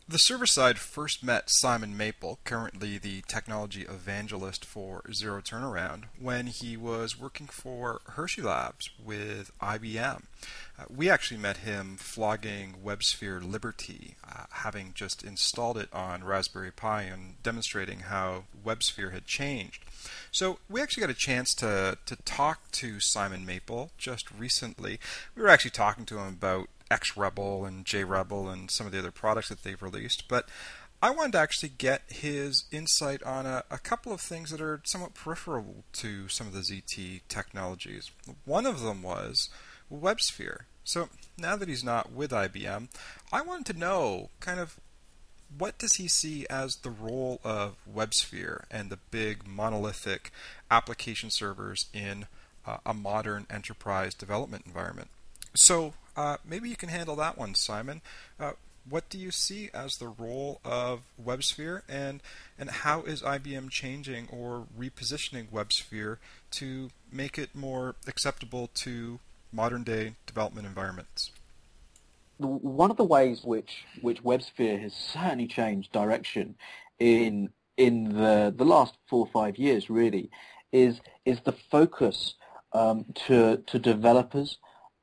The server side first met Simon Maple, currently the technology evangelist for Zero Turnaround, when he was working for Hershey Labs with IBM. We actually met him flogging WebSphere Liberty, having just installed it on Raspberry Pi and demonstrating how WebSphere had changed. So we actually got a chance to talk to Simon Maple just recently. We were actually talking to him about XRebel and JRebel and some of the other products that they've released, but I wanted to actually get his insight on a couple of things that are somewhat peripheral to some of the ZT technologies. One of them was WebSphere. So now that he's not with IBM, I wanted to know kind of what does he see as the role of WebSphere and the big monolithic application servers in a modern enterprise development environment. So maybe you can handle that one, Simon. What do you see as the role of WebSphere, and how is IBM changing or repositioning WebSphere to make it more acceptable to modern day development environments? One of the ways which WebSphere has certainly changed direction in the last 4 or 5 years really is the focus to developers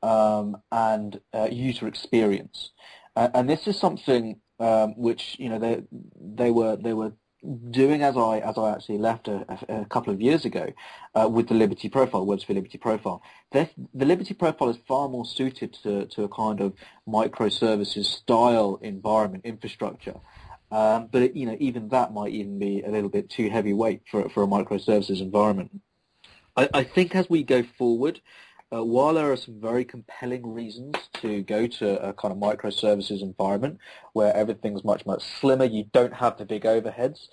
and user experience, and this is something which they were doing as I actually left a couple of years ago with the Liberty Profile, WebSphere Liberty Profile. The Liberty Profile is far more suited to a kind of microservices style environment infrastructure. But even that might even be a little bit too heavyweight for a microservices environment. I think as we go forward, while there are some very compelling reasons to go to a kind of microservices environment where everything's much, much slimmer, you don't have the big overheads,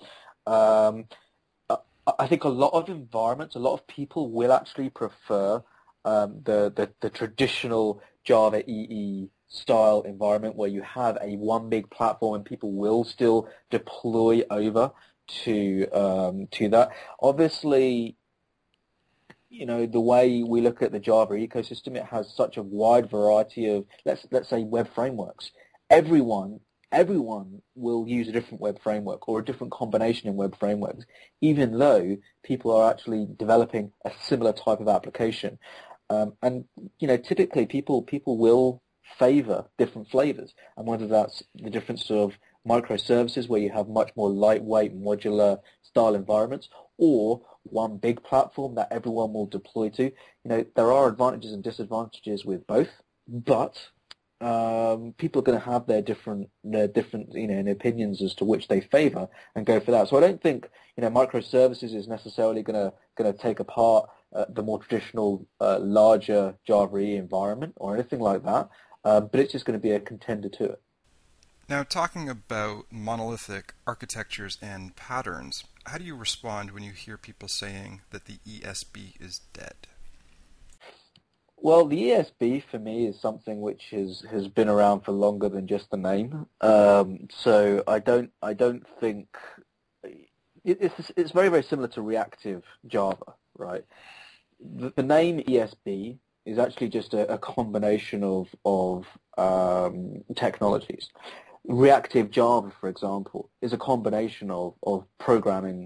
I think a lot of environments, a lot of people will actually prefer the traditional Java EE style environment where you have a one big platform and people will still deploy over to that. Obviously, the way we look at the Java ecosystem, it has such a wide variety of, let's say, web frameworks. Everyone will use a different web framework or a different combination in web frameworks, even though people are actually developing a similar type of application. And typically people will favor different flavors, and whether that's the difference of microservices where you have much more lightweight modular style environments, or one big platform that everyone will deploy to. There are advantages and disadvantages with both, but people are going to have their different opinions as to which they favor and go for that. So I don't think microservices is necessarily going to take apart the more traditional larger Java EE environment or anything like that, but it's just going to be a contender to it. Now, talking about monolithic architectures and patterns, how do you respond when you hear people saying that the ESB is dead? Well, the ESB for me is something which has been around for longer than just the name. So I don't think it's very, very similar to reactive Java, right? The name ESB is actually just a combination of technologies. Reactive Java, for example, is a combination of programming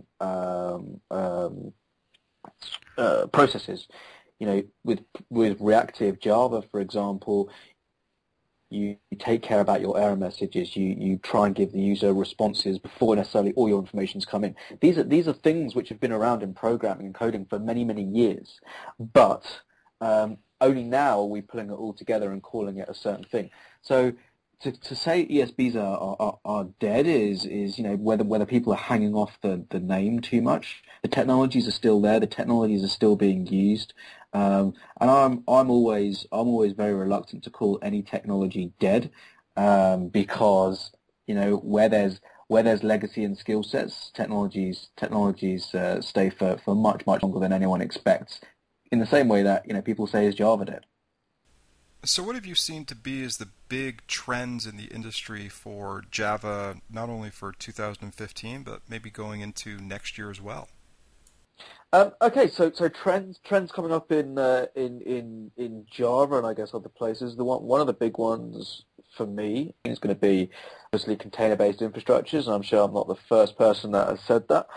processes. With reactive Java, for example, you take care about your error messages. You try and give the user responses before necessarily all your information's come in. These are things which have been around in programming and coding for many, many years, but only now are we pulling it all together and calling it a certain thing. So to say ESBs are dead is whether people are hanging off the name too much. The technologies are still there. The technologies are still being used, and I'm always very reluctant to call any technology dead, because where there's legacy and skill sets, technologies stay for much longer than anyone expects. In the same way that people say is Java dead. So what have you seen to be as the big trends in the industry for Java, not only for 2015, but maybe going into next year as well? Okay, so trends coming up in Java and I guess other places. One of the big ones for me is going to be mostly container-based infrastructures, and I'm sure I'm not the first person that has said that.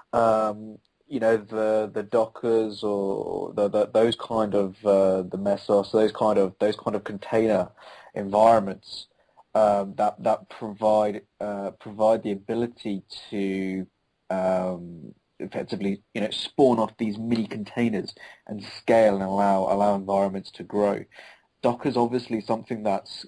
The Dockers or those kind of the Mesos, those kind of container environments that provide the ability to effectively spawn off these mini containers and scale and allow environments to grow. Docker's obviously something that's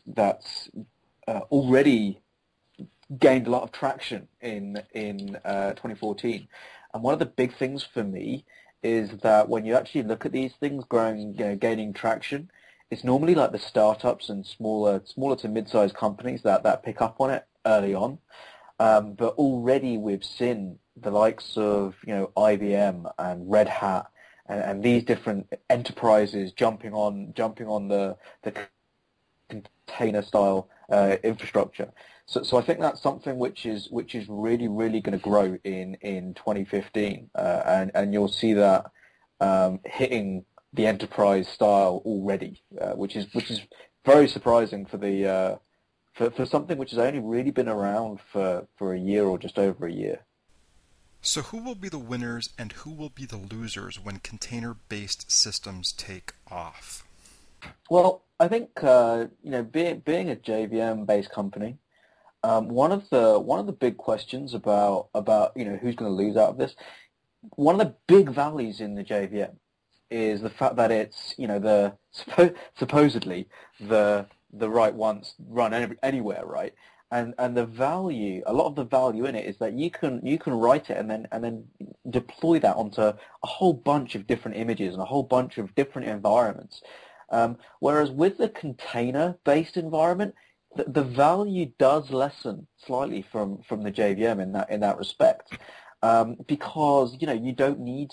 already gained a lot of traction in 2014, and one of the big things for me is that when you actually look at these things gaining traction, it's normally like the startups and smaller to mid-sized companies that pick up on it early on. But already we've seen the likes of IBM and Red Hat and these different enterprises jumping on the container style infrastructure. So I think that's something which is really going to grow in 2015, and you'll see that hitting the enterprise style already, which is very surprising for something which has only really been around for a year or just over a year. So who will be the winners and who will be the losers when container-based systems take off? Well, I think being a JVM-based company, one of the big questions about who's going to lose out of this, one of the big values in the JVM is the fact that it's supposedly the right ones run anywhere, right? And the value, a lot of the value in it is that you can write it and then deploy that onto a whole bunch of different images and a whole bunch of different environments. Whereas with the container-based environment, the value does lessen slightly from the JVM in that respect, because you don't need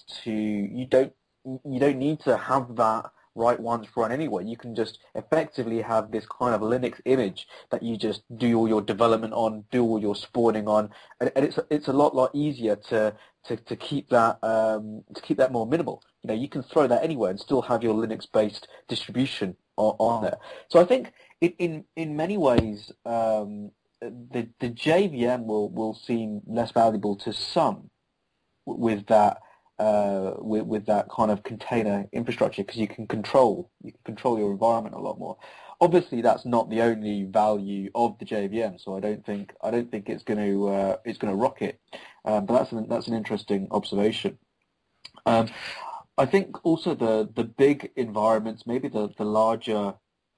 to have that write once run anywhere. You can just effectively have this kind of Linux image that you just do all your development on, do all your spawning on, and it's a lot easier to keep that more minimal. You can throw that anywhere and still have your Linux-based distribution on there. So I think in many ways the JVM will seem less valuable to some with that kind of container infrastructure, because you can control your environment a lot more. Obviously, that's not the only value of the JVM, so I don't think it's going to rocket. But that's an interesting observation. I think also the big environments, maybe the larger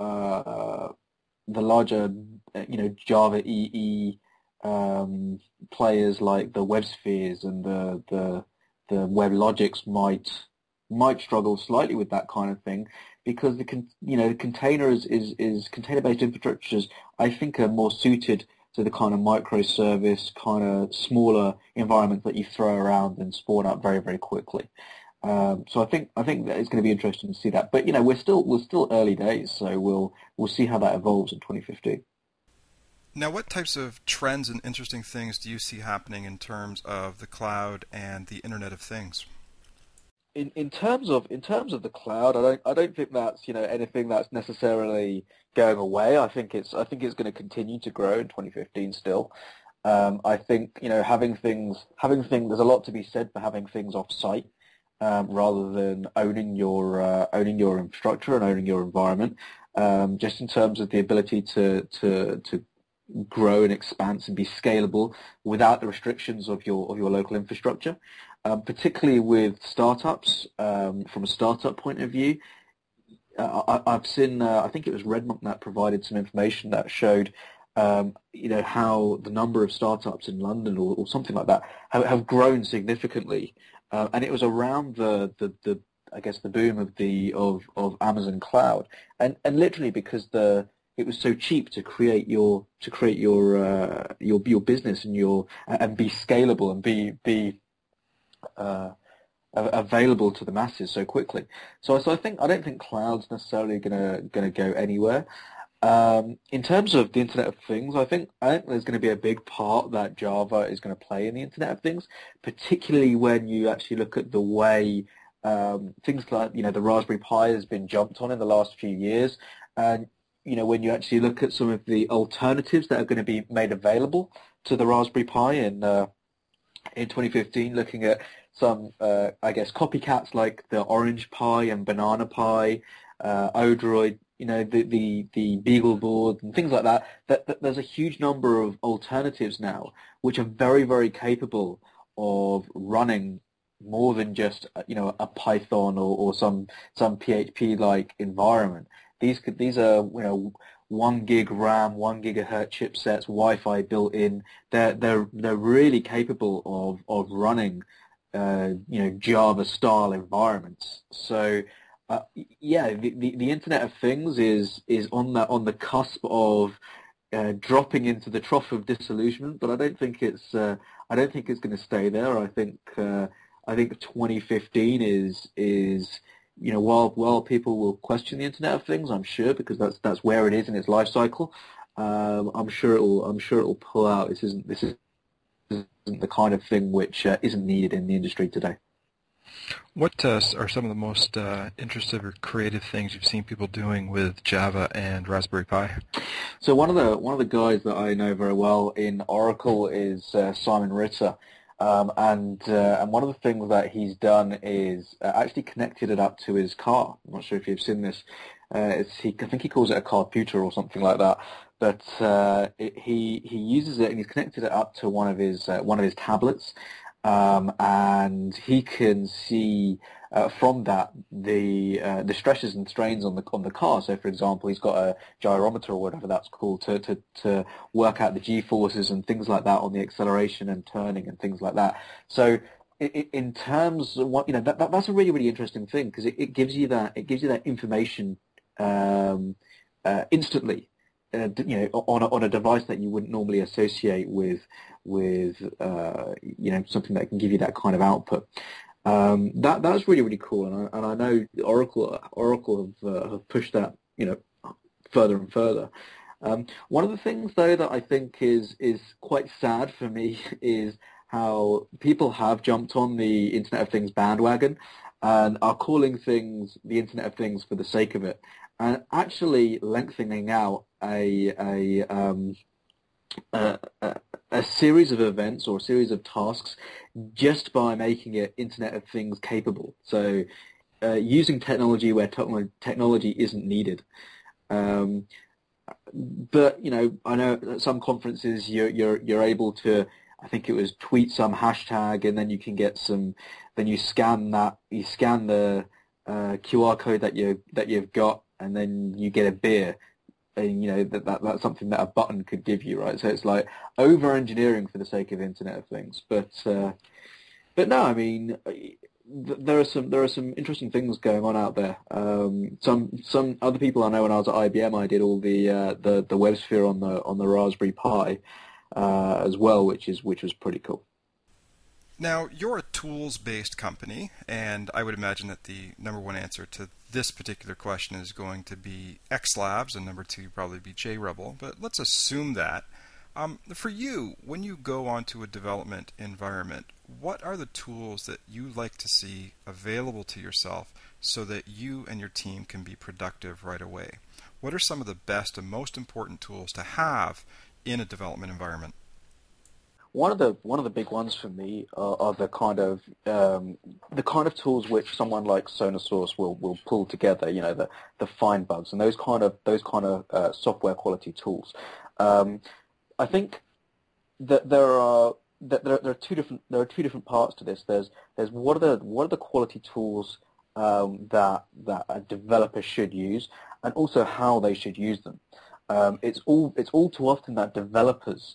Java EE players like the WebSpheres and the WebLogics might struggle slightly with that kind of thing, because the container container-based infrastructures, I think, are more suited to the kind of microservice, kind of smaller environments that you throw around and spawn up very, very quickly. So I think that it's going to be interesting to see that. But we're still early days, so we'll see how that evolves in 2015. Now, what types of trends and interesting things do you see happening in terms of the cloud and the Internet of Things? In terms of the cloud, I don't think that's anything that's necessarily going away. I think it's going to continue to grow in 2015 still. I think having things. There's a lot to be said for having things off site rather than owning your infrastructure and owning your environment. Just in terms of the ability to grow and expand and be scalable without the restrictions of your local infrastructure, particularly with startups. From a startup point of view, I've seen, I think it was RedMonk that provided some information that showed how the number of startups in London or something like that have grown significantly, and it was around the I guess the boom of Amazon Cloud, and literally because it was so cheap to create your business and be scalable and be available to the masses so quickly. So I don't think cloud's necessarily gonna go anywhere. In terms of the Internet of Things, I think there's going to be a big part that Java is going to play in the Internet of Things, particularly when you actually look at the way things like the Raspberry Pi has been jumped on in the last few years, and when you actually look at some of the alternatives that are going to be made available to the Raspberry Pi in 2015, looking at some, I guess, copycats like the Orange Pi and Banana Pi, Odroid, the Beagle board and things like that, that there's a huge number of alternatives now which are very, very capable of running more than just, a Python or some PHP-like environment. These are, 1 gig RAM, 1 gigahertz chipsets, Wi-Fi built in. They're really capable of running, Java style environments. So, the Internet of Things is on the cusp of dropping into the trough of disillusionment, but I don't think it's going to stay there. I think 2015 is while people will question the Internet of Things, I'm sure, because that's where it is in its life cycle. I'm sure it'll pull out. This isn't the kind of thing which isn't needed in the industry today. What are some of the most interesting or creative things you've seen people doing with Java and Raspberry Pi? So one of the guys that I know very well in Oracle is Simon Ritter. And one of the things that he's done is actually connected it up to his car. I'm not sure if you've seen this. I think he calls it a carputer or something like that. But he uses it and he's connected it up to one of his tablets, and he can see from that the stresses and strains on the car. So, for example, he's got a gyrometer or whatever that's called to work out the G-forces and things like that on the acceleration and turning and things like that. So, in terms of what that's a really, really interesting thing, because it gives you that information instantly. On a device that you wouldn't normally associate with something that can give you that kind of output. That's really, really cool, and I know Oracle have pushed that further and further. One of the things though that I think is quite sad for me is how people have jumped on the Internet of Things bandwagon and are calling things the Internet of Things for the sake of it, and actually lengthening out a series of events or a series of tasks just by making it Internet of Things capable. So using technology where technology isn't needed. But I know at some conferences you're able to, I think it was, tweet some hashtag, and then you can get some. Then you scan the QR code that you've got, and then you get a beer. And that's something that a button could give you, right? So it's like over-engineering for the sake of Internet of Things. But no, I mean, there are some interesting things going on out there. Some other people I know, when I was at IBM, I did all the WebSphere on the Raspberry Pi as well, which was pretty cool. Now, you're a tools-based company, and I would imagine that the number one answer to this particular question is going to be XLabs, and number two probably be JRebel, but let's assume that. For you, when you go onto a development environment, what are the tools that you like to see available to yourself so that you and your team can be productive right away? What are some of the best and most important tools to have in a development environment? One of the big ones for me are the kind of tools which someone like SonarSource will pull together. The find bugs and those kind of software quality tools. I think that there are two different parts to this. There's what are the quality tools that a developer should use, and also how they should use them. It's all too often that developers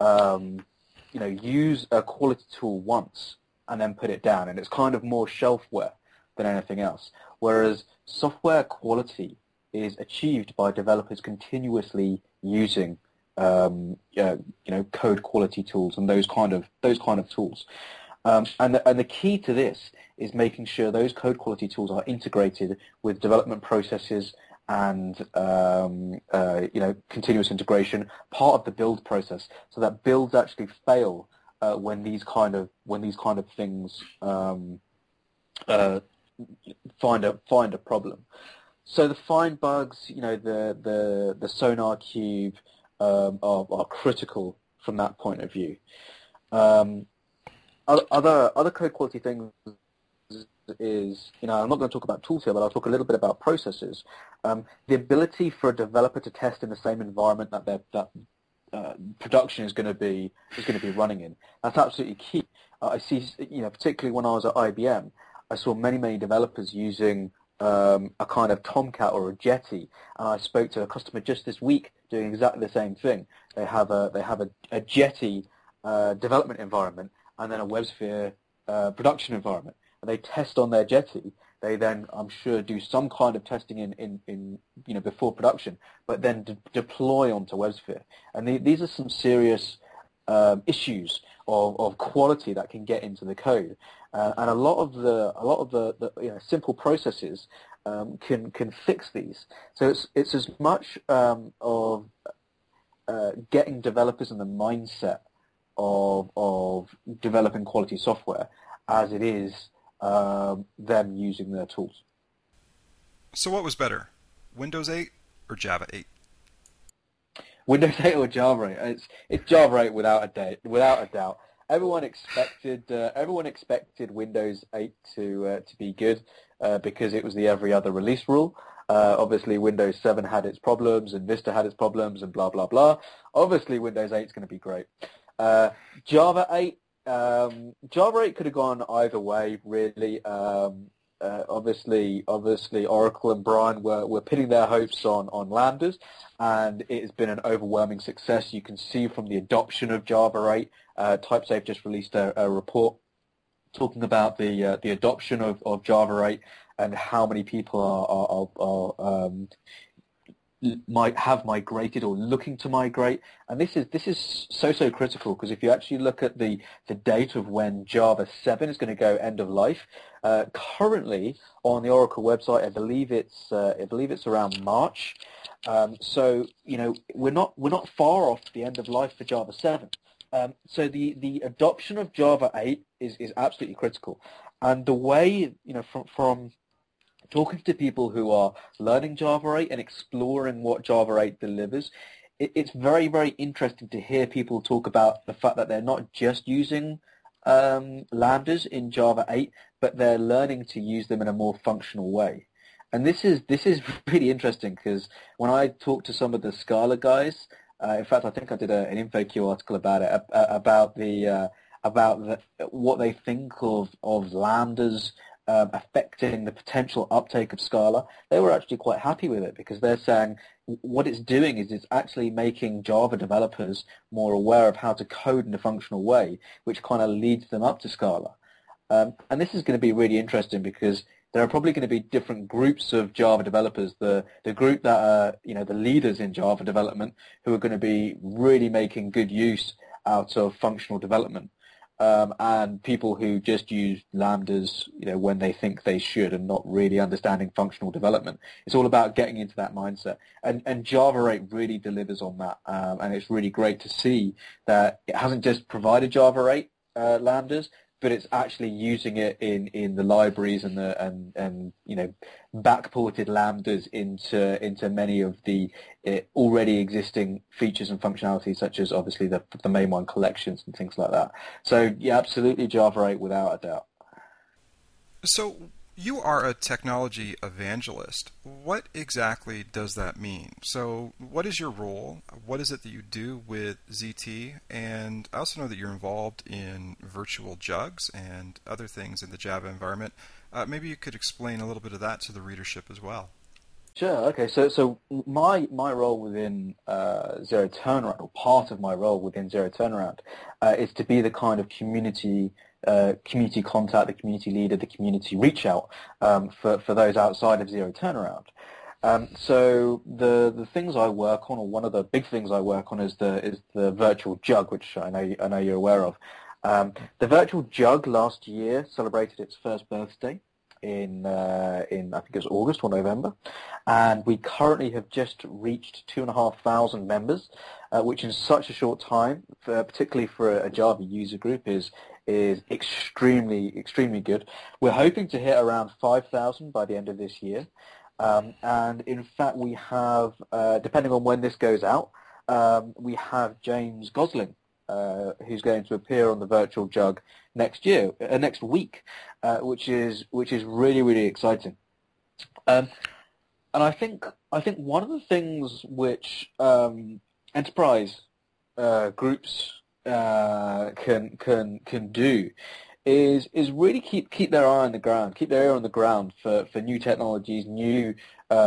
use a quality tool once and then put it down, and it's kind of more shelfware than anything else. Whereas software quality is achieved by developers continuously using code quality tools and those kind of tools. And the key to this is making sure those code quality tools are integrated with development processes and continuous integration, part of the build process, so that builds actually fail when these kind of things find a problem. So the find bugs, the Sonar Cube are critical from that point of view. Other code quality things is, I'm not going to talk about tools here, but I'll talk a little bit about processes. The ability for a developer to test in the same environment that production is going to be running in. That's absolutely key. I see, particularly when I was at IBM, I saw many developers using a kind of Tomcat or a Jetty, and I spoke to a customer just this week doing exactly the same thing. They have a Jetty development environment and then a WebSphere production environment, and they test on their Jetty. They then, I'm sure, do some kind of testing in before production, but then deploy onto WebSphere. And these are some serious issues of quality that can get into the code, and a lot of the simple processes can fix these. So it's as much of getting developers in the mindset of developing quality software as it is them using their tools. So what was better, Windows 8 or Java 8? Windows 8 or Java 8? It's Java 8 without a doubt. Everyone expected Windows 8 to be good because it was the every other release rule. Obviously, Windows 7 had its problems, and Vista had its problems, and blah blah blah. Obviously, Windows 8 is going to be great. Java 8 could have gone either way, really. Obviously, Oracle and Brian were pitting their hopes on Lambdas, and it has been an overwhelming success. You can see from the adoption of Java 8. TypeSafe just released a report talking about the adoption of Java 8 and how many people might have migrated or looking to migrate. And this is so critical, because if you actually look at the date of when Java 7 is going to go end of life, currently on the Oracle website, I believe it's around March. So we're not far off the end of life for Java 7. So the adoption of Java 8 is absolutely critical. And the way, from talking to people who are learning Java 8 and exploring what Java 8 delivers, it's very, very interesting to hear people talk about the fact that they're not just using lambdas in Java 8, but they're learning to use them in a more functional way. And this is really interesting, because when I talk to some of the Scala guys, in fact, I think I did an InfoQ article about it, about what they think of lambdas affecting the potential uptake of Scala. They were actually quite happy with it, because they're saying what it's doing is it's actually making Java developers more aware of how to code in a functional way, which kind of leads them up to Scala. And this is going to be really interesting, because there are probably going to be different groups of Java developers. The group that are, the leaders in Java development, who are going to be really making good use out of functional development, and people who just use lambdas, when they think they should, and not really understanding functional development. It's all about getting into that mindset, and Java 8 really delivers on that, and it's really great to see that it hasn't just provided Java 8 lambdas, but it's actually using it in the libraries and backported lambdas into many of the already existing features and functionalities, such as obviously the mainline collections and things like that. So yeah, absolutely Java 8 without a doubt. So you are a technology evangelist. What exactly does that mean? So what is your role? What is it that you do with ZT? And I also know that you're involved in virtual jugs and other things in the Java environment. Maybe you could explain a little bit of that to the readership as well. Sure. Okay. So my role within Zero Turnaround, or part of my role within Zero Turnaround, is to be the kind of community contact, the community leader, the community reach out for those outside of Zero Turnaround. So the things I work on, or one of the big things I work on, is the virtual jug, which I know you're aware of. The virtual jug last year celebrated its first birthday in I think it was August or November, and we currently have just reached 2,500 members, which in such a short time, particularly for a Java user group, is extremely good. We're hoping to hit around 5,000 by the end of this year. And in fact, we have, depending on when this goes out, we have James Gosling, who's going to appear on the Virtual Jug next week, which is really, really exciting. And I think one of the things which enterprise groups can do is really keep their eye on the ground, keep their ear on the ground for new technologies, new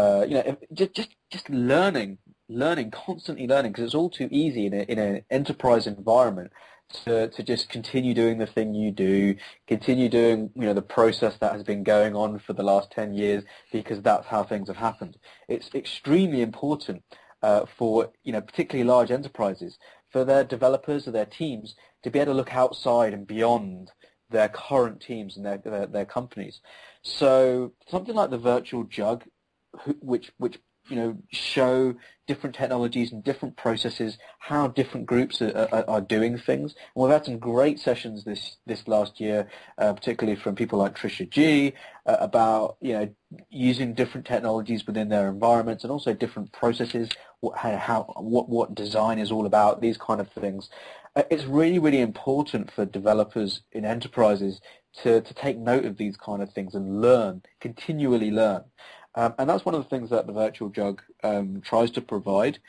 just learning, constantly learning, because it's all too easy in an enterprise environment to just continue doing the thing you do, continue doing the process that has been going on for the last 10 years because that's how things have happened. It's extremely important for particularly large enterprises, for their developers or their teams to be able to look outside and beyond their current teams and their companies. So something like the Virtual Jug, which show different technologies and different processes, how different groups are doing things. And we've had some great sessions this last year, particularly from people like Trisha G, about using different technologies within their environments and also different processes, what design is all about, these kind of things. It's really, really important for developers in enterprises to take note of these kind of things and continually learn. And that's one of the things that the Virtual Jug tries to provide.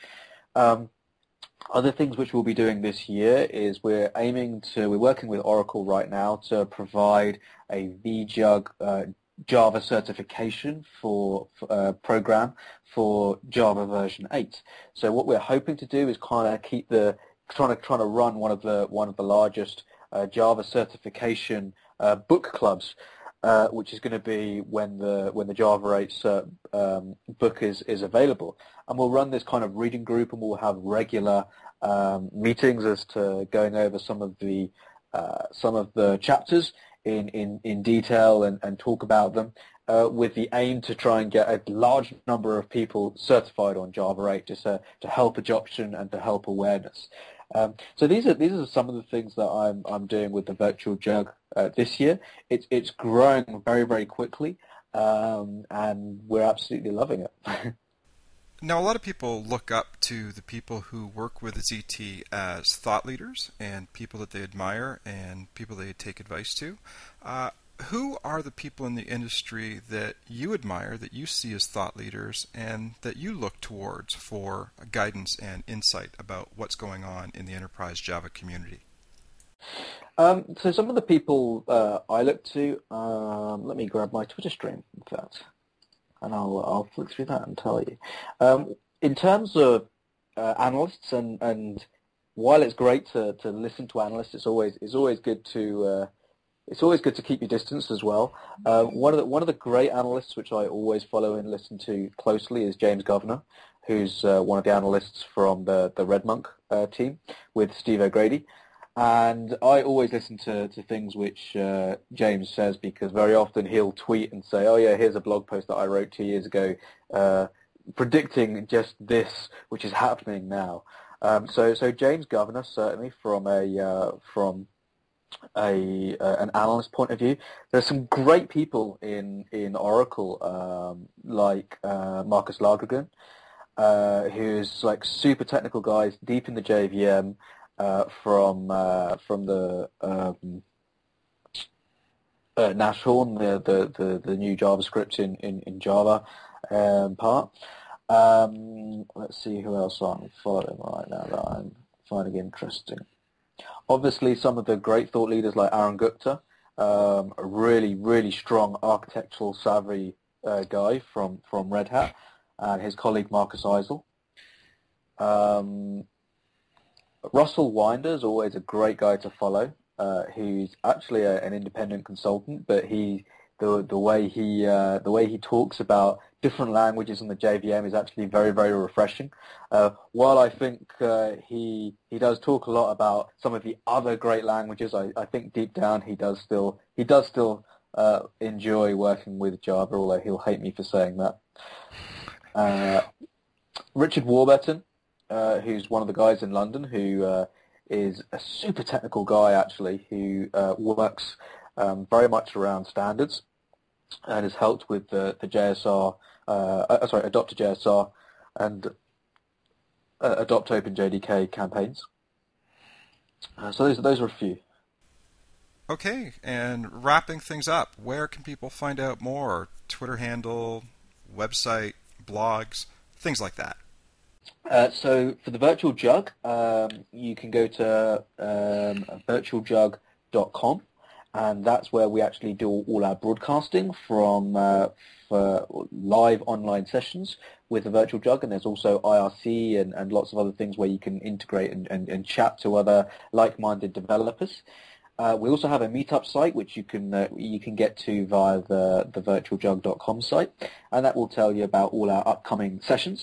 Other things which we'll be doing this year is we're working with Oracle right now to provide a VJug Java certification for program for Java version 8. So what we're hoping to do is kind of keep trying to run one of the largest Java certification book clubs, which is going to be when the Java 8 cert book is available. And we'll run this kind of reading group, and we'll have regular meetings as to going over some of the chapters in detail and talk about them, with the aim to try and get a large number of people certified on Java 8 just to help adoption and to help awareness. So these are some of the things that I'm doing with the Virtual Jug this year. It's growing very, very quickly, and we're absolutely loving it. Now, a lot of people look up to the people who work with ZT as thought leaders and people that they admire and people they take advice to. Who are the people in the industry that you admire, that you see as thought leaders, and that you look towards for guidance and insight about what's going on in the enterprise Java community? So some of the people I look to, let me grab my Twitter stream, in fact, and I'll flick through that and tell you. In terms of analysts, and while it's great to listen to analysts, it's always good to keep your distance as well. One of the great analysts which I always follow and listen to closely is James Governor, who's one of the analysts from the Red Monk team with Steve O'Grady. And I always listen to things which James says, because very often he'll tweet and say, oh yeah, here's a blog post that I wrote 2 years ago predicting just this, which is happening now. So James Governor, certainly from an analyst point of view. There's some great people in Oracle, like Marcus Lagergren, who's like super technical guys, deep in the JVM, from the Nashorn, the new JavaScript in Java part. Let's see who else I'm following right now that I'm finding interesting. Obviously, some of the great thought leaders like Aaron Gupta, a really, really strong architectural savvy guy from Red Hat, and his colleague Marcus Eisel. Russell Winder is always a great guy to follow. He's actually an independent consultant, but the way he talks about different languages in the JVM is actually very, very refreshing. While I think he does talk a lot about some of the other great languages, I think deep down he does still enjoy working with Java, although he'll hate me for saying that. Richard Warburton, who's one of the guys in London, who is a super technical guy actually, who works very much around standards. and has helped with the JSR, Adopt a JSR and Adopt OpenJDK campaigns. So those are a few. Okay, and wrapping things up, where can people find out more? Twitter handle, website, blogs, things like that. So for the Virtual Jug, you can go to virtualjug.com, and that's where we actually do all our broadcasting from for live online sessions with the Virtual Jug, and there's also IRC and lots of other things where you can integrate and chat to other like-minded developers. We also have a meetup site which you can get to via the virtualjug.com site, and that will tell you about all our upcoming sessions.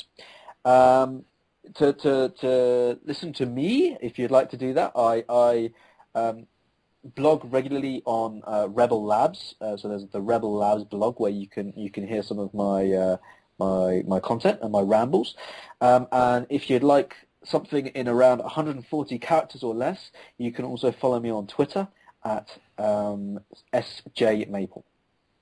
To listen to me, if you'd like to do that, I blog regularly on Rebel Labs. So there's the Rebel Labs blog where you can hear some of my my content and my rambles. And if you'd like something in around 140 characters or less, you can also follow me on Twitter at SJMaple.